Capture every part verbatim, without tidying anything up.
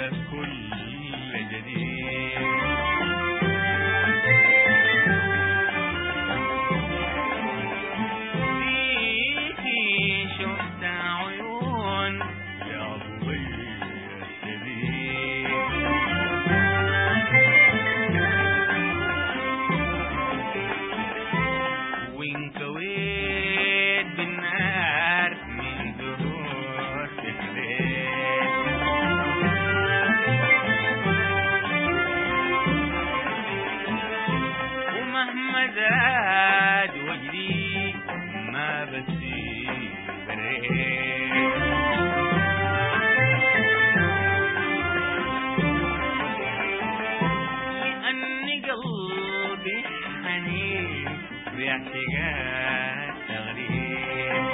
كل جديد. فيكي شفت عيون يا ضوي السبيل، وانكويت بالنار من زهور البيت، ومهما زاد وجدي ما بسيب الريت. لأني قلبي حنين باعتقاد تغريب،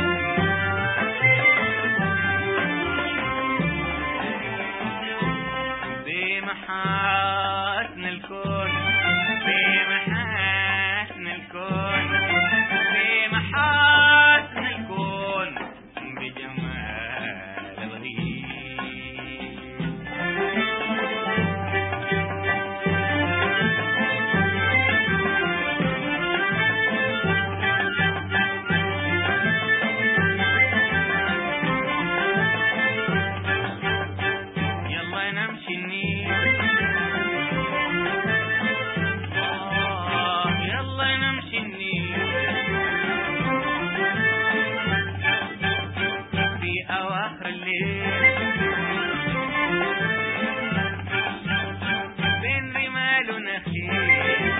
بمحاسن الكون بمحاسن الكون بمحاسن الكون بجمال الغيب. يلا نمشي النيل آه يلا نمشي النيل في أواخر الليل، بين رمال ونخيل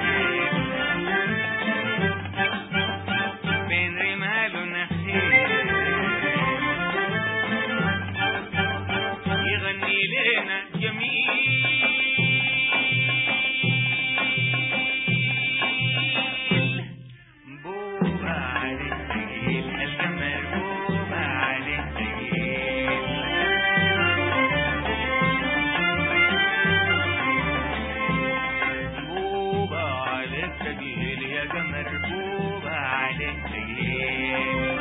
بين رمال ونخيل، يغني لنا جميل بوبا عليه ثقيل، القمر بوبا عليه ثقيل. بوبا عليه ثقيل يا قمر بوبا عليه ثقيل.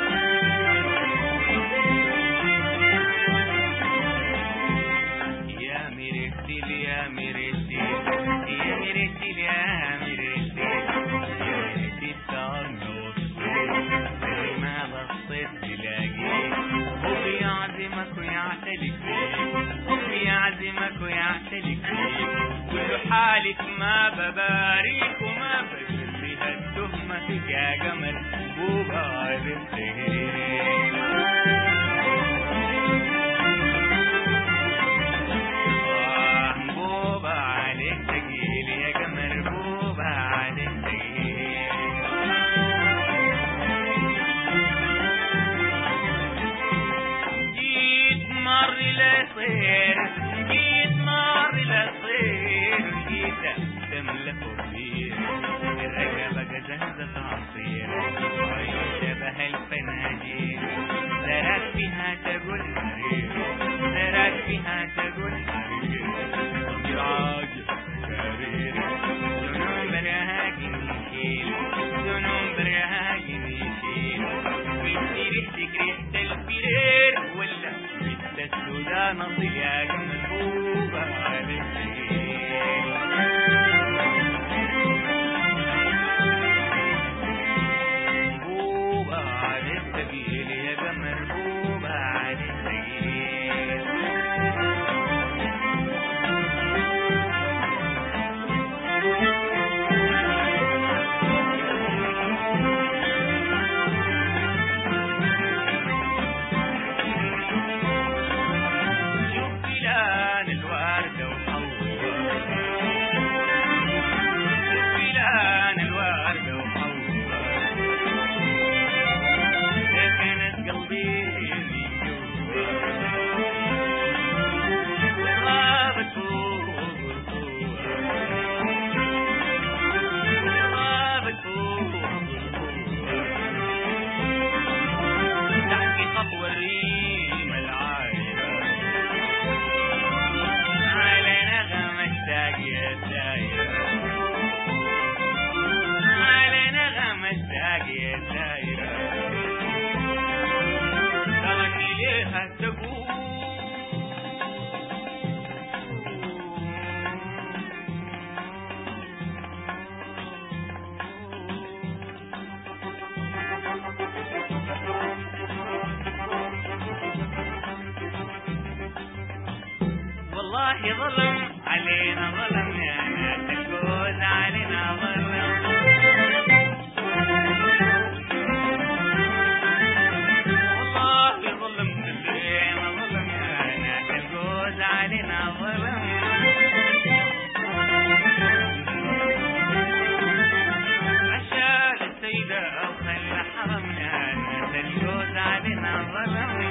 يا مرسل يا مرسل يا مرسل يا مرسل، يا ريت الدارنا والصوت زي ما بصيت تلاقيه، هو بيعزمك ويعتلك فيه، هو بيعزمك ويعتلك فيه، كل حالك ما بباريك وما بجريها التهمة فيك يا قمر بوبا عليه ثقيل. بوبا عليه ثقيل يا قمر بوبا عليه ثقيل. جيت مر لصير جيت مر لصير، جيت تملك وفير الرقبة جزهزة عصير، عيون شبه الفناجيل، زرعت فيها تقول مرير زرعت فيها تقول مرير، ضمير عاجل كبير ذنوب برهاجن يشيل ذنوب برهاجن يشيل. وانتي ريحتك ريحة الفرير ولا بنت السودان اصيل يا قمر بوبا عليه ثقيل. بوبا عليه ثقيل يا قمر بوبا عليه ثقيل. شوف فلان الوردة وحوّر، شوف فلان الوردة وحوّر، سكنت قلبي من جوا، غابت فوق القوة، غابت فوق القوة، تحكي خطوة الريم العايرة على نغمة ساقية دايرة، على نغمة ساقية دايرة، تغني ليها تقول والله ظلم علينا ظلم يا ناس الجوز علينا ظلم والله ظلم علينا ظلم يا ناس الجوز علينا ظلم عشان السيدة وخلى حرم يا ناس الجوز علينا ظلم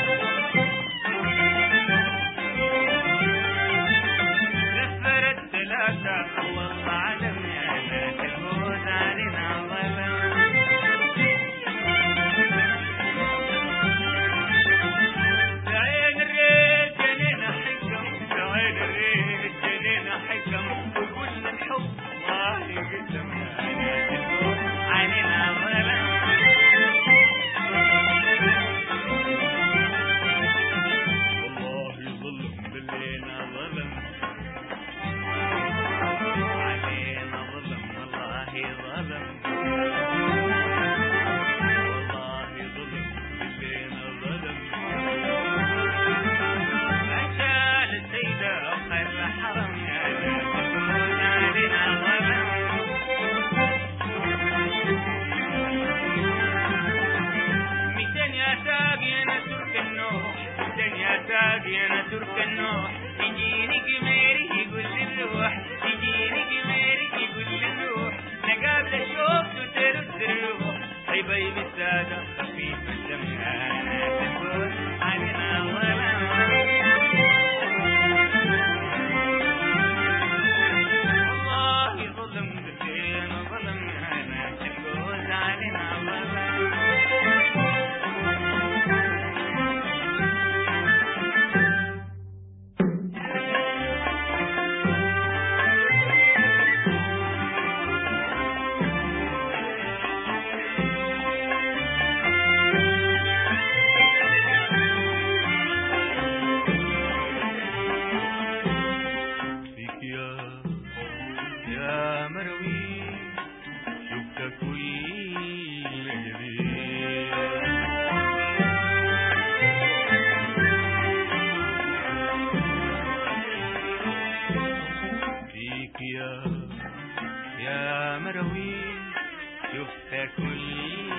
والله علم يا ناس الجوز علينا ظلم بعين الريد جنينا حكم بعين الريد جنينا حكم وكل الحب الله يقسم يا ناس الجوز علينا ظلم والله ظلم باللينا ظلم ظلم والله ظلم باللينا ظلم عشان السيدة وخلى حرم يا ناس علينا ظلم ميتين يا ساقي انا ترك النوح ميتين يا ساقي انا ترك النوح يجيني قميري يقول لي الروح يجيني قميري يقول لي الروح نقابل الشوق وترد الروح حبايب السادة خفيف الدم يا ناس الجوز علينا ظلم والله ظلم بالدين ظلم يا ناس الجوز علينا ظلم يا مروي شفتك ويا جميل فيك يا يا مروي شفتك ويا